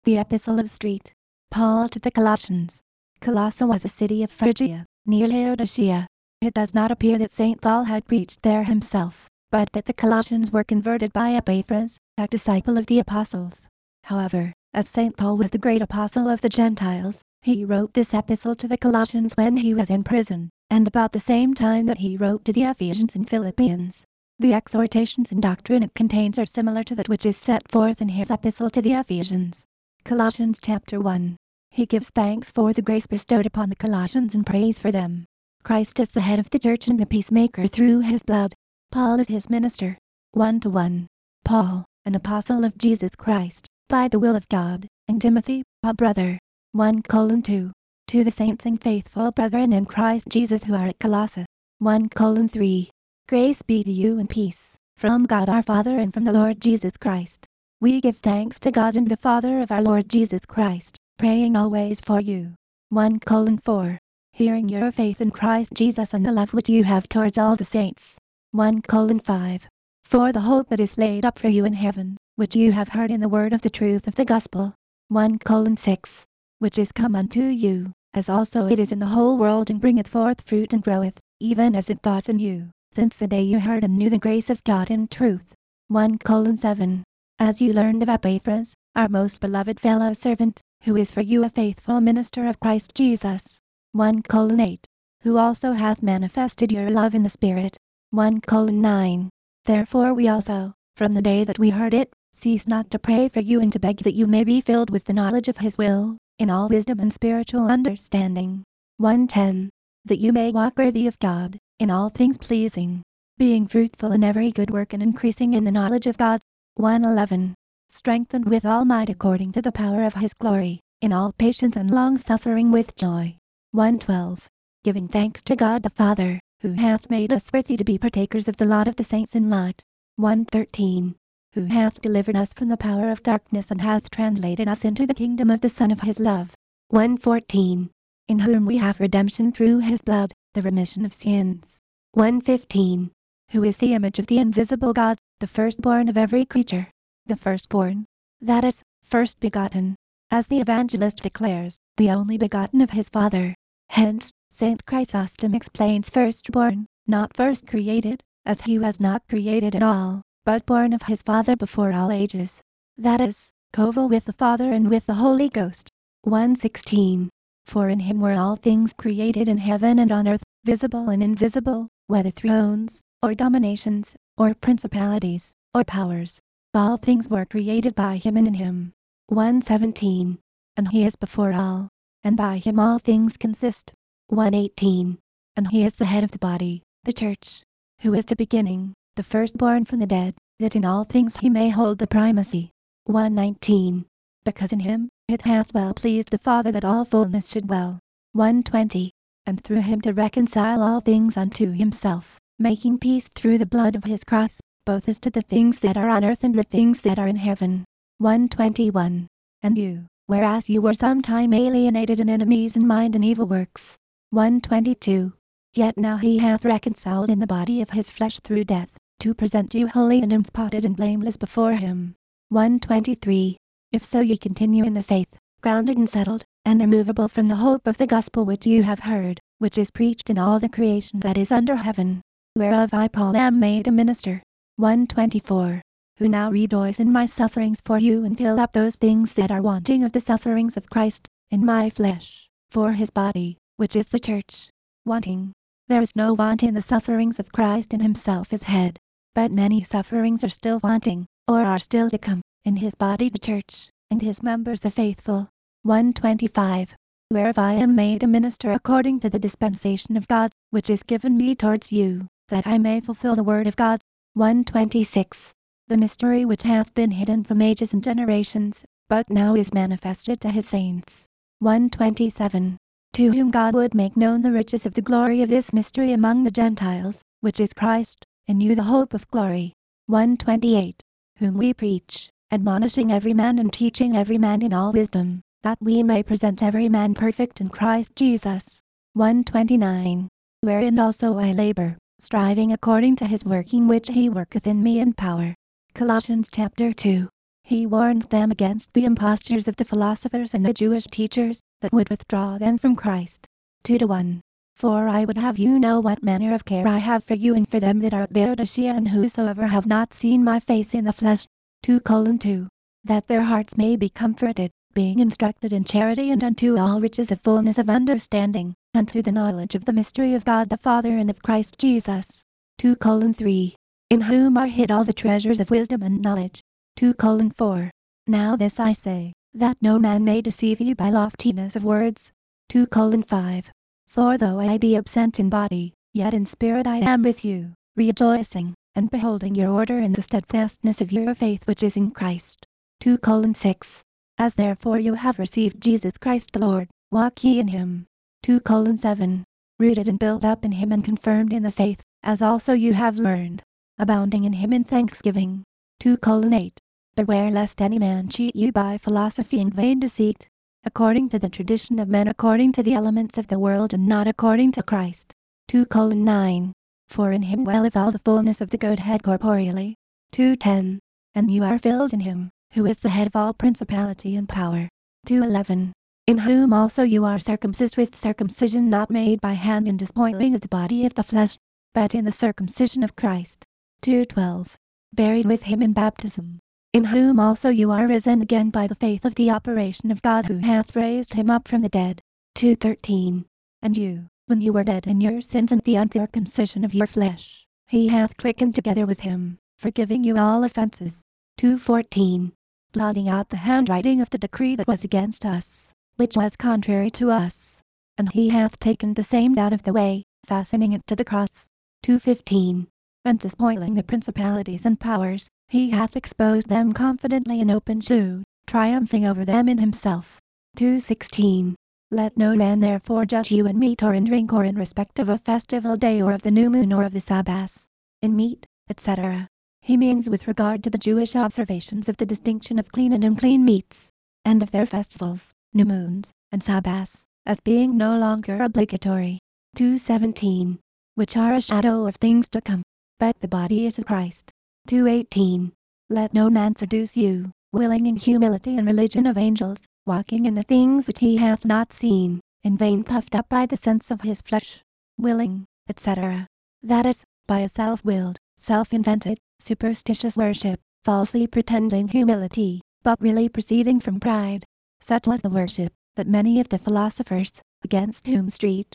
The Epistle of St. Paul to the Colossians. Colossae was a city of Phrygia, near Laodicea. It does not appear that St. Paul had preached there himself, but that the Colossians were converted by Epaphras, a disciple of the apostles. However, as St. Paul was the great apostle of the Gentiles, he wrote this epistle to the Colossians when he was in prison, and about the same time that he wrote to the Ephesians and Philippians. The exhortations and doctrine it contains are similar to that which is set forth in his epistle to the Ephesians. Colossians chapter 1. He gives thanks for the grace bestowed upon the Colossians and prays for them. Christ is the head of the church and the peacemaker through his blood. Paul is his minister. 1:1. Paul, an apostle of Jesus Christ, by the will of God, and Timothy, a brother. 1:2. To the saints and faithful brethren in Christ Jesus who are at Colossae. 1:3. Grace be to you and peace, from God our Father and from the Lord Jesus Christ. We give thanks to God and the Father of our Lord Jesus Christ, praying always for you. 1:4. Hearing your faith in Christ Jesus and the love which you have towards all the saints. 1:5. For the hope that is laid up for you in heaven, which you have heard in the word of the truth of the gospel. 1:6. Which is come unto you, as also it is in the whole world, and bringeth forth fruit and groweth, even as it doth in you, since the day you heard and knew the grace of God in truth. 1:7. As you learned of Epaphras, our most beloved fellow servant, who is for you a faithful minister of Christ Jesus. 1:8. Who also hath manifested your love in the Spirit. 1:9. Therefore we also, from the day that we heard it, cease not to pray for you and to beg that you may be filled with the knowledge of his will, in all wisdom and spiritual understanding. 1:10. That you may walk worthy of God, in all things pleasing, being fruitful in every good work and increasing in the knowledge of God. 1:11. Strengthened with all might according to the power of his glory, in all patience and long-suffering with joy. 1:12. Giving thanks to God the Father, who hath made us worthy to be partakers of the lot of the saints in light. 1:13. Who hath delivered us from the power of darkness and hath translated us into the kingdom of the Son of his love. 1:14. In whom we have redemption through his blood, the remission of sins. 1:15. Who is the image of the invisible God, the firstborn of every creature. The firstborn, that is, first begotten, as the evangelist declares, the only begotten of his Father. Hence, St. Chrysostom explains firstborn, not first created, as he was not created at all, but born of his Father before all ages. That is, coeval with the Father and with the Holy Ghost. 1:16. For in him were all things created in heaven and on earth, visible and invisible, whether thrones, or dominations, or principalities, or powers. All things were created by him and in him. 1:17. And he is before all, and by him all things consist. 1:18. And he is the head of the body, the church, who is the beginning, the firstborn from the dead, that in all things he may hold the primacy. 1:19. Because in him it hath well pleased the Father that all fullness should dwell. 1:20. And through him to reconcile all things unto himself, making peace through the blood of his cross, both as to the things that are on earth and the things that are in heaven. 1:21. And you, whereas you were sometime alienated and enemies in mind and evil works. 1:22. Yet now he hath reconciled in the body of his flesh through death, to present you holy and unspotted and blameless before him. 1:23. If so ye continue in the faith, grounded and settled, and immovable from the hope of the gospel which you have heard, which is preached in all the creation that is under heaven, whereof I Paul am made a minister. 1:24. Who now rejoice in my sufferings for you and fill up those things that are wanting of the sufferings of Christ, in my flesh, for his body, which is the church. Wanting. There is no want in the sufferings of Christ in himself as head, but many sufferings are still wanting, or are still to come, in his body the church, and his members the faithful. 1:25. Whereof I am made a minister according to the dispensation of God, which is given me towards you, that I may fulfill the word of God. 1:26. The mystery which hath been hidden from ages and generations, but now is manifested to his saints. 1:27. To whom God would make known the riches of the glory of this mystery among the Gentiles, which is Christ, in you the hope of glory. 1:28. Whom we preach, admonishing every man and teaching every man in all wisdom, that we may present every man perfect in Christ Jesus. 1:29. Wherein also I labor, striving according to his working which he worketh in me in power. Colossians chapter 2. He warns them against the impostures of the philosophers and the Jewish teachers, that would withdraw them from Christ. 2:1. For I would have you know what manner of care I have for you and for them that are at Laodicea and whosoever have not seen my face in the flesh. 2:2. That their hearts may be comforted, being instructed in charity and unto all riches of fullness of understanding, unto the knowledge of the mystery of God the Father and of Christ Jesus. 2:3. In whom are hid all the treasures of wisdom and knowledge. 2:4. Now this I say, that no man may deceive you by loftiness of words. 2:5. For though I be absent in body, yet in spirit I am with you, rejoicing, and beholding your order and the steadfastness of your faith which is in Christ. 2:6. As therefore you have received Jesus Christ the Lord, walk ye in him. 2:7. Rooted and built up in him and confirmed in the faith, as also you have learned, abounding in him in thanksgiving. 2:8. Beware lest any man cheat you by philosophy and vain deceit, according to the tradition of men, according to the elements of the world, and not according to Christ. 2:9. For in him dwelleth all the fullness of the Godhead corporeally. 2:10. And you are filled in him, who is the head of all principality and power. 2:11. In whom also you are circumcised with circumcision not made by hand in despoiling of the body of the flesh, but in the circumcision of Christ. 2:12. Buried with him in baptism, in whom also you are risen again by the faith of the operation of God who hath raised him up from the dead. 2:13. And you, when you were dead in your sins and the uncircumcision of your flesh, he hath quickened together with him, forgiving you all offences. 2:14. Blotting out the handwriting of the decree that was against us, which was contrary to us. And he hath taken the same out of the way, fastening it to the cross. 2:15. And despoiling the principalities and powers, he hath exposed them confidently in open shew, triumphing over them in himself. 2:16. Let no man therefore judge you in meat or in drink or in respect of a festival day or of the new moon or of the Sabbaths, in meat, etc. He means with regard to the Jewish observations of the distinction of clean and unclean meats, and of their festivals, new moons, and Sabbaths, as being no longer obligatory. 2:17. Which are a shadow of things to come, but the body is of Christ. 2:18. Let no man seduce you, willing in humility and religion of angels, walking in the things which he hath not seen, in vain puffed up by the sense of his flesh, willing, etc. That is, by a self-willed, self-invented, superstitious worship, falsely pretending humility, but really proceeding from pride. Such was the worship that many of the philosophers, against whom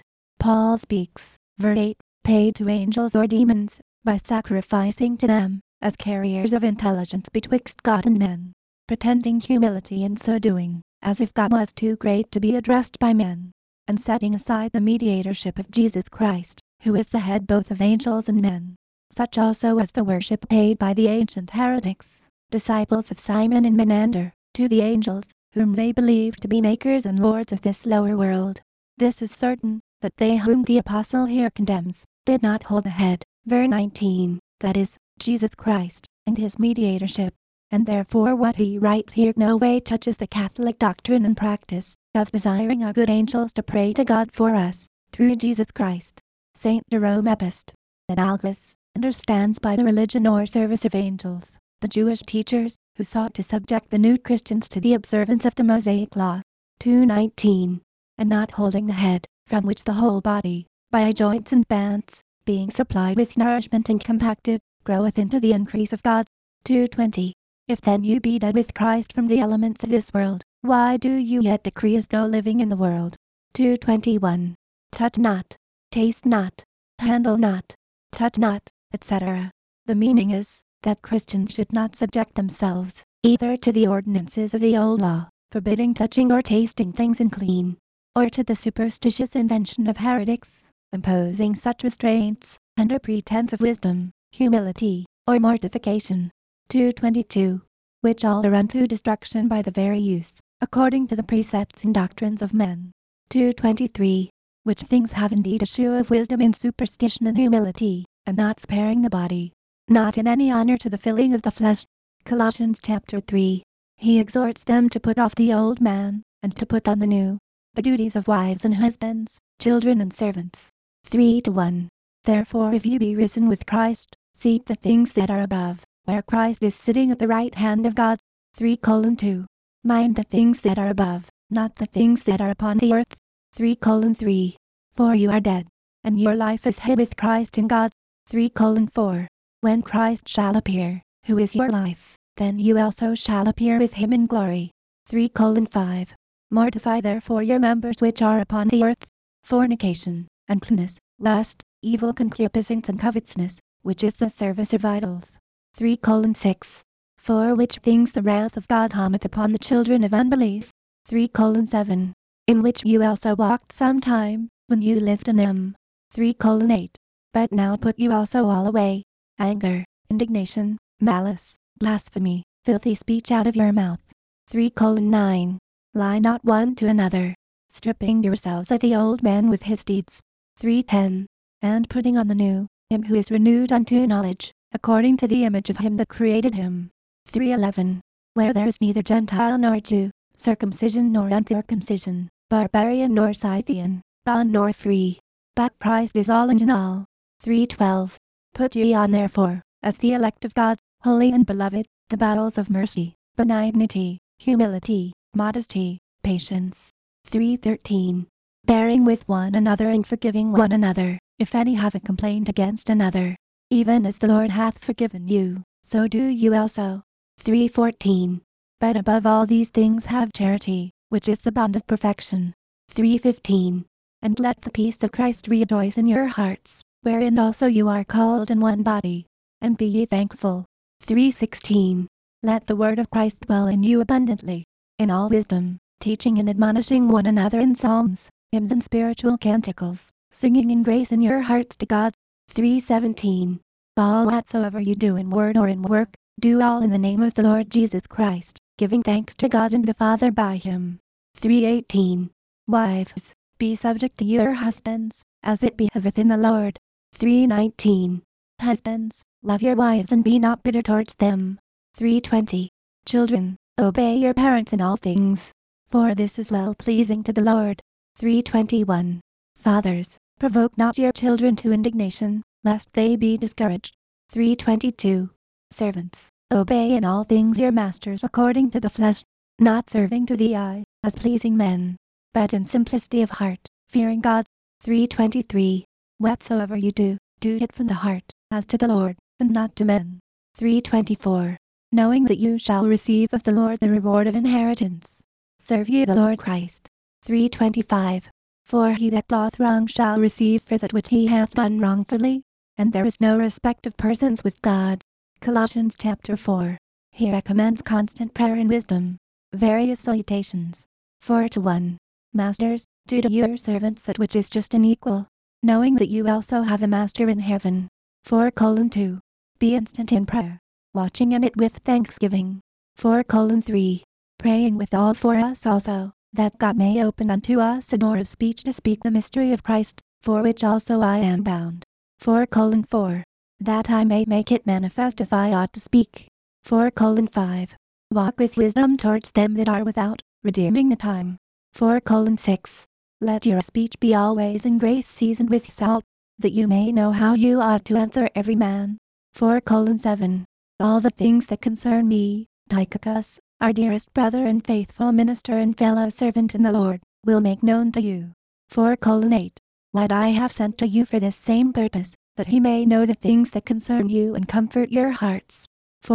Paul speaks, verse 8, paid to angels or demons, by sacrificing to them, as carriers of intelligence betwixt God and men, pretending humility in so doing, as if God was too great to be addressed by men, and setting aside the mediatorship of Jesus Christ, who is the head both of angels and men. Such also was the worship paid by the ancient heretics, disciples of Simon and Menander, to the angels, whom they believed to be makers and lords of this lower world. This is certain, that they whom the apostle here condemns, did not hold the head, verse 19, that is, Jesus Christ, and his mediatorship, and therefore what he writes here no way touches the Catholic doctrine and practice, of desiring our good angels to pray to God for us, through Jesus Christ. St. Jerome Epist, Analogous, understands by the religion or service of angels, the Jewish teachers, who sought to subject the new Christians to the observance of the Mosaic law. 2:19. And not holding the head, from which the whole body, by joints and bands, being supplied with nourishment and compacted, groweth into the increase of God. 2:20. If then you be dead with Christ from the elements of this world, why do you yet decree as though living in the world? 2:21. Touch not, taste not, handle not, touch not, etc. The meaning is, that Christians should not subject themselves, either to the ordinances of the old law, forbidding touching or tasting things unclean, or to the superstitious invention of heretics, imposing such restraints, under pretense of wisdom, humility, or mortification. 2:22. Which all are unto destruction by the very use, according to the precepts and doctrines of men. 2:23. Which things have indeed a shew of wisdom in superstition and humility, and not sparing the body, not in any honor to the filling of the flesh. Colossians chapter 3. He exhorts them to put off the old man, and to put on the new. The duties of wives and husbands, children and servants. 3:1. Therefore if you be risen with Christ, seek the things that are above, where Christ is sitting at the right hand of God. 3:2. Mind the things that are above, not the things that are upon the earth. 3:3. For you are dead, and your life is hid with Christ in God. 3:4. When Christ shall appear, who is your life, then you also shall appear with him in glory. 3:5. Mortify therefore your members which are upon the earth, fornication, uncleanness, lust, evil concupiscence and covetousness, which is the service of idols. 3:6. For which things the wrath of God cometh upon the children of unbelief. 3:7. In which you also walked sometime, when you lived in them. 3:8. But now put you also all away, anger, indignation, malice, blasphemy, filthy speech out of your mouth. 3:9. Lie not one to another, stripping yourselves of the old man with his deeds. 3:10. And putting on the new, him who is renewed unto knowledge, according to the image of him that created him. 3:11. Where there is neither Gentile nor Jew, circumcision nor uncircumcision, barbarian nor Scythian, bond nor free, but Christ is all and in all. 3:12. Put ye on therefore, as the elect of God, holy and beloved, the bowels of mercy, benignity, humility, modesty, patience. 3:13. Bearing with one another and forgiving one another, if any have a complaint against another. Even as the Lord hath forgiven you, so do you also. 3:14. But above all these things have charity, which is the bond of perfection. 3:15. And let the peace of Christ rejoice in your hearts, wherein also you are called in one body. And be ye thankful. 3:16. Let the word of Christ dwell in you abundantly, in all wisdom, teaching and admonishing one another in psalms, hymns and spiritual canticles, singing in grace in your hearts to God. 3:17. All whatsoever you do in word or in work, do all in the name of the Lord Jesus Christ, giving thanks to God and the Father by him. 3:18. Wives, be subject to your husbands, as it behoveth in the Lord. 3:19. Husbands, love your wives and be not bitter towards them. 3:20. Children, obey your parents in all things, for this is well pleasing to the Lord. 3:21. Fathers, provoke not your children to indignation, lest they be discouraged. 3:22. Servants, obey in all things your masters according to the flesh, not serving to the eye, as pleasing men, but in simplicity of heart, fearing God. 3:23. Whatsoever you do, do it from the heart, as to the Lord, and not to men. 3:24. Knowing that you shall receive of the Lord the reward of inheritance. Serve ye the Lord Christ. 3:25. For he that doth wrong shall receive for that which he hath done wrongfully, and there is no respect of persons with God. Colossians chapter 4. He recommends constant prayer and wisdom. Various salutations. 4:1. Masters, do to your servants that which is just and equal, knowing that you also have a master in heaven. 4:2. Be instant in prayer, watching in it with thanksgiving. 4:3. Praying with all for us also, that God may open unto us a door of speech to speak the mystery of Christ, for which also I am bound. 4:4. That I may make it manifest as I ought to speak. 4:5. Walk with wisdom towards them that are without, redeeming the time. 4:6. Let your speech be always in grace seasoned with salt, that you may know how you ought to answer every man. 4:7. All the things that concern me, Tychicus, our dearest brother and faithful minister and fellow servant in the Lord, will make known to you. 4:8. What I have sent to you for this same purpose, that he may know the things that concern you and comfort your hearts.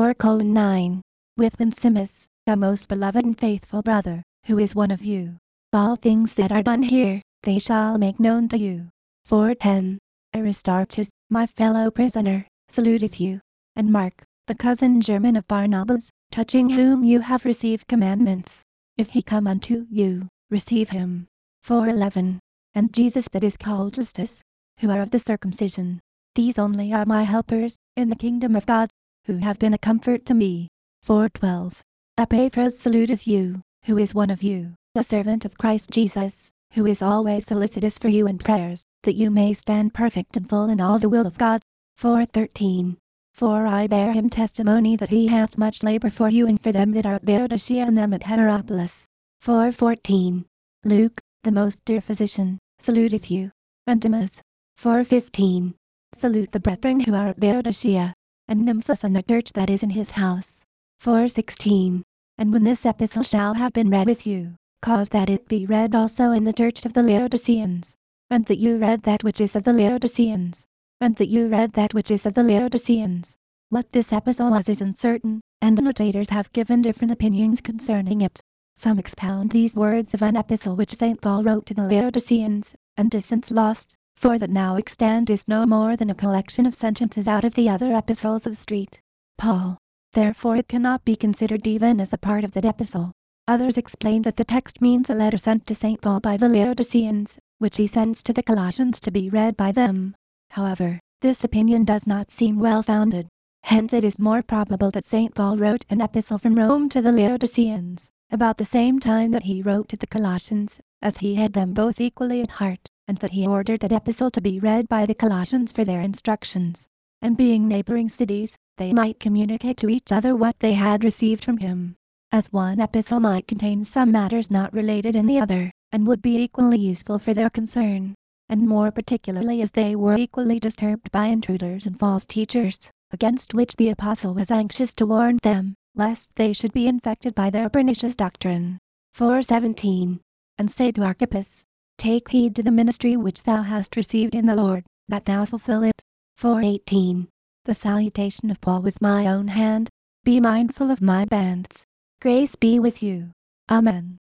4:9. With Onesimus, a most beloved and faithful brother, who is one of you. All things that are done here, they shall make known to you. 4:10. Aristarchus, my fellow prisoner, saluteth you, and Mark, the cousin german of Barnabas, touching whom you have received commandments. If he come unto you, receive him. 4:11. And Jesus that is called Justus, who are of the circumcision. These only are my helpers, in the kingdom of God, who have been a comfort to me. 4:12. Epaphras saluteth you, who is one of you, a servant of Christ Jesus, who is always solicitous for you in prayers, that you may stand perfect and full in all the will of God. 4:13. For I bear him testimony that he hath much labor for you and for them that are at Laodicea and them at Hierapolis. 4:14. Luke, the most dear physician, saluteth you, and Demas. 4:15. Salute the brethren who are at Laodicea, and Nymphas and the church that is in his house. 4:16. And when this epistle shall have been read with you, cause that it be read also in the church of the Laodiceans, and that you read that which is of the Laodiceans, and that you read that which is of the Laodiceans. What this epistle was is uncertain, and annotators have given different opinions concerning it. Some expound these words of an epistle which St. Paul wrote to the Laodiceans, and is since lost, for that now extant is no more than a collection of sentences out of the other epistles of St. Paul. Therefore it cannot be considered even as a part of that epistle. Others explain that the text means a letter sent to St. Paul by the Laodiceans, which he sends to the Colossians to be read by them. However, this opinion does not seem well founded. Hence it is more probable that St. Paul wrote an epistle from Rome to the Laodiceans, about the same time that he wrote to the Colossians, as he had them both equally at heart, and that he ordered that epistle to be read by the Colossians for their instructions, and being neighboring cities, they might communicate to each other what they had received from him, as one epistle might contain some matters not related in the other, and would be equally useful for their concern, and more particularly as they were equally disturbed by intruders and false teachers, against which the apostle was anxious to warn them, lest they should be infected by their pernicious doctrine. 4:17. And say to Archippus, take heed to the ministry which thou hast received in the Lord, that thou fulfill it. 4:18. The salutation of Paul with my own hand. Be mindful of my bands. Grace be with you. Amen.